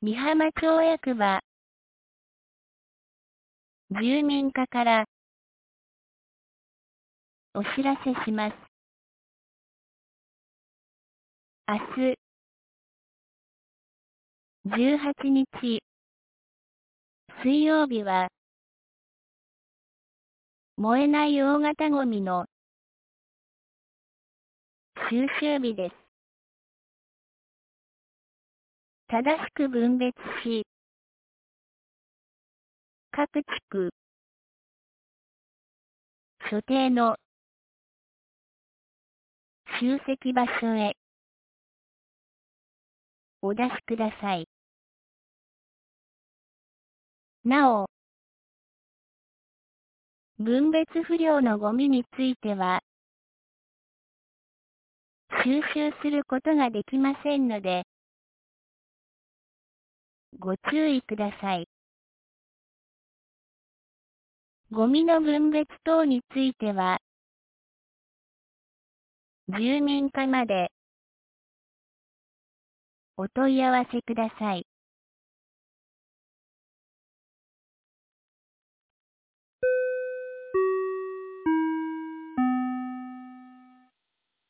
美浜町役場住民課からお知らせします。明日18日水曜日は燃えない大型ゴミの収集日です。正しく分別し、各地区所定の集積場所へお出しください。なお、分別不良のゴミについては、収集することができませんので、ご注意ください。ゴミの分別等については、住民課までお問い合わせください。